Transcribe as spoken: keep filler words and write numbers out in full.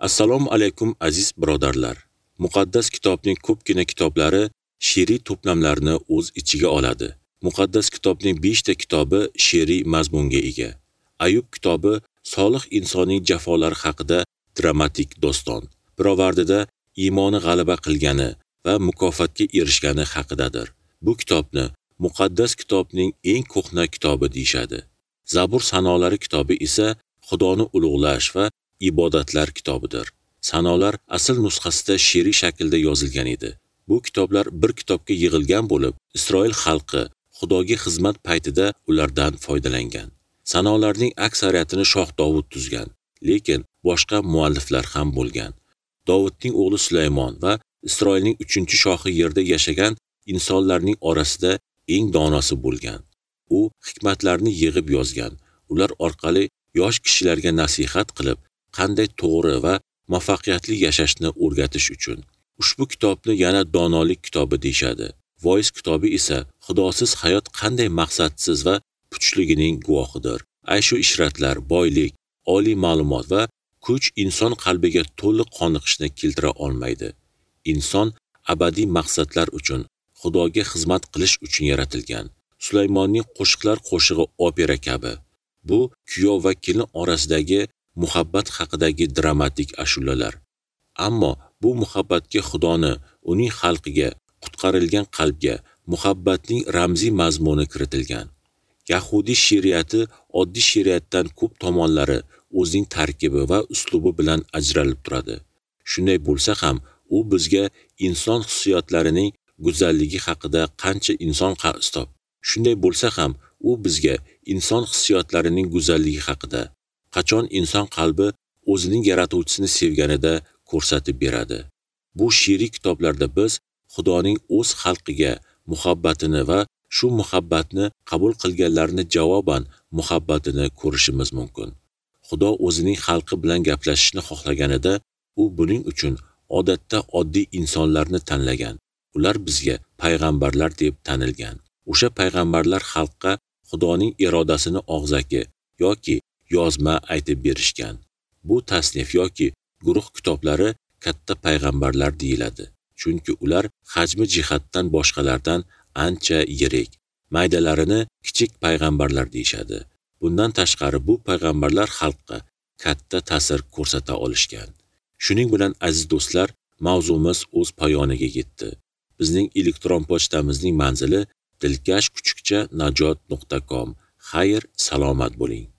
Assalomu alaykum aziz birodarlar. Muqaddas kitobning ko'pgina kitoblari she'riy to'plamlarni o'z ichiga oladi. Muqaddas kitobning besh ta kitobi she'riy mazmunga ega. Ayub kitobi solih insonning jafolari haqida dramatik doston. Birovardida iymoni g'alaba qilgani va mukofotga erishgani haqidadir. Bu kitobni muqaddas kitobning eng ko'hna kitobi deyshadi. Zabur sanolari kitobi esa Xudoni ulug'lash va ibodatlar kitobidir. Sanolar asl nusxasida she'riy shaklda yozilgan edi. Bu kitoblar bir kitobga yig'ilgan bo'lib, Isroil xalqi Xudoga xizmat paytida ulardan foydalangan. Sanolarning aksariyatini Shoh Dovud tuzgan, lekin boshqa mualliflar ham bo'lgan. Dovudning o'g'li Sulaymon va Isroilning uchinchi shohi yerda yashagan insonlarning orasida eng donosi bo'lgan. U hikmatlarni yig'ib yozgan. Ular orqali yosh kishilarga nasihat qilib, qanday to'g'ri va muvaffaqiyatli yashashni o'rgatish uchun. Ushbu kitobni yana donolik kitobi deyshadi. Voiz kitobi esa Xudosiz hayot qanday maqsadsiz va puchligining guvohidir. Ayshu ishratlar, boylik, oliy ma'lumot va kuch inson qalbiga to'liq qoniqishni keltira olmaydi. Inson abadiy maqsadlar uchun, Xudoga xizmat qilish uchun yaratilgan. Sulaymonning qo'shiqlar qo'shig'i opera kabi. Bu kuyov va kelin orasidagi muhabbat haqidagi dramatik ashulalar. Ammo bu muhabbatga Xudoni, uning xalqiga, qutqarilgan qalbga muhabbatning ramziy mazmuni kiritilgan. Yahudiy she'riyati oddiy she'riyatdan ko'p tomonlari o'zining tarkibi va uslubi bilan ajralib turadi. Shunday bo'lsa ham, u bizga inson hissiyotlarining go'zalligi haqida qancha inson qastob. Shunday bo'lsa ham, u bizga inson hissiyotlarining go'zalligi haqida, qachon inson qalbi o'zining yaratuvchisini sevganida ko'rsatib beradi. Bu she'riy kitoblarda biz Xudoning o'z xalqiga muhabbatini va shu muhabbatni qabul qilganlarni javoban muhabbatini ko'rishimiz mumkin. Xudo o'zining xalqi bilan gaplashishni xohlaganida, u buning uchun odatda oddiy insonlarni tanlagan. Ular bizga payg'ambarlar deb tanilgan. O'sha payg'ambarlar xalqqa Xudoning irodasini og'zaki yoki yozma aytib berishgan. Bu tasnif yoki guruh kitoblari katta payg'ambarlar deyiladi. Chunki ular hajmi jihatdan boshqalardan ancha yirik. Maydalarini kichik payg'ambarlar deyshadi. Bundan tashqari bu payg'ambarlar xalqqa katta ta'sir ko'rsata olishgan. Shuning bilan aziz do'stlar, mavzumiz o'z poyoniga yetdi. Bizning elektron pochtamizning manzili dilkash kuchukcha najot nuqta com. Xayr, salomat bo'ling.